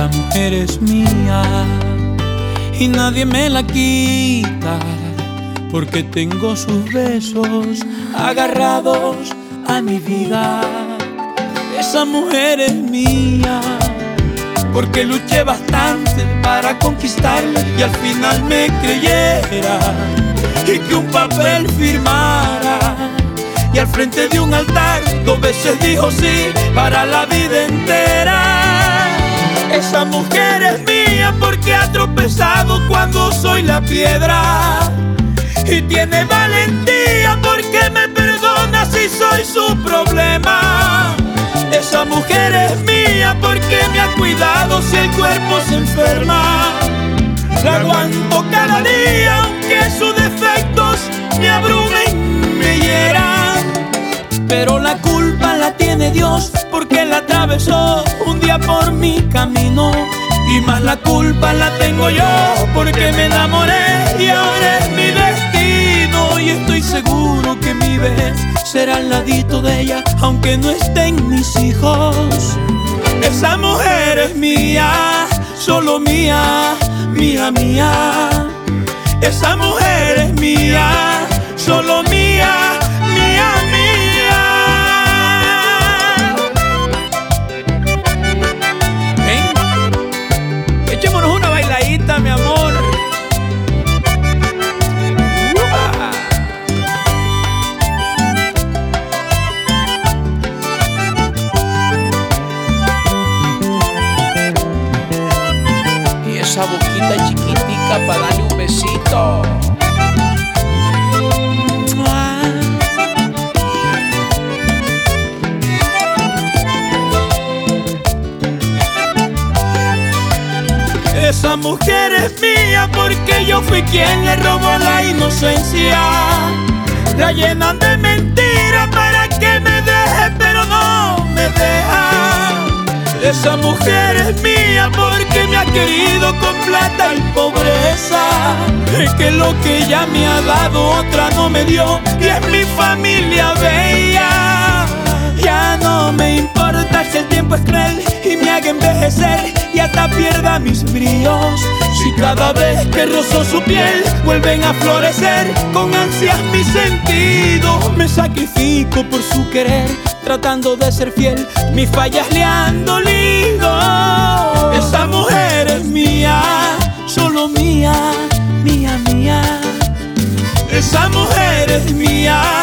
Esa mujer es mía y nadie me la quita, porque tengo sus besos agarrados a mi vida. Esa mujer es mía porque luché bastante para conquistarla y al final me creyera y que un papel firmara y al frente de un altar 2 veces dijo sí para la vida entera. Esa mujer es mía porque ha tropezado cuando soy la piedra y tiene valentía porque me perdona si soy su problema. Esa mujer es mía porque me ha cuidado si el cuerpo se enferma. La aguanto cada día aunque sus defectos me abrumen, me hieran. Pero la culpa la tiene Dios porque la atravesó un día por mi camino. Y más la culpa la tengo yo porque me enamoré y ahora es mi destino. Y estoy seguro que mi vez será al ladito de ella aunque no estén mis hijos. Esa mujer es mía, solo mía, mía, mía. Esa mujer es mía, solo mía, mía, mía. Ven, echémonos una bailadita, mi amor. Y esa boquita chiquitica para darle un besito. Esa mujer es mía porque yo fui quien le robó la inocencia. La llenan de mentiras para que me deje, pero no me deja. Esa mujer es mía porque me ha querido con plata y pobreza. Es que lo que ella me ha dado otra no me dio y es mi familia bella. Ya no me importa si el tiempo es cruel y me haga envejecer y hasta pierda mis brillos. Si cada vez que rozo su piel vuelven a florecer con ansias mis sentidos. Me sacrifico por su querer tratando de ser fiel, mis fallas le han dolido. Esa mujer es mía, solo mía, mía, mía. Esa mujer es mía,